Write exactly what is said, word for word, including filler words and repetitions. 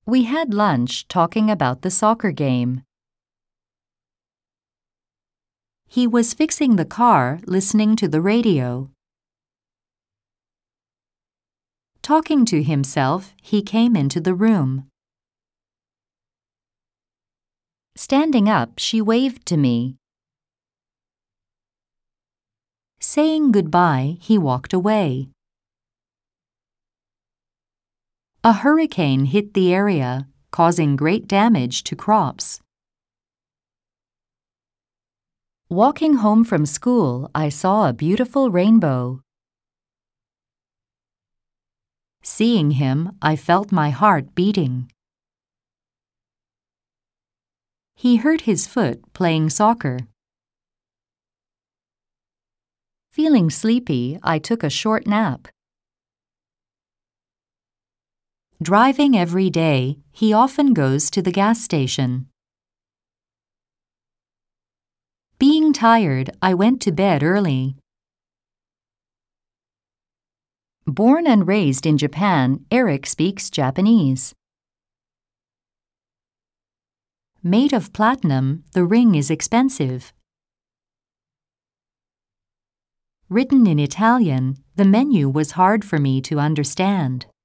We had lunch talking about the soccer game. He was fixing the car, listening to the radio. Talking to himself, he came into the room. Standing up, she waved to me. Saying goodbye, he walked away. A hurricane hit the area, causing great damage to crops. Walking home from school, I saw a beautiful rainbow. Seeing him, I felt my heart beating. He hurt his foot playing soccer. Feeling sleepy, I took a short nap. Driving every day, he often goes to the gas station. Being tired, I went to bed early. Born and raised in Japan, Eric speaks Japanese. Made of platinum, the ring is expensive. Written in Italian, the menu was hard for me to understand.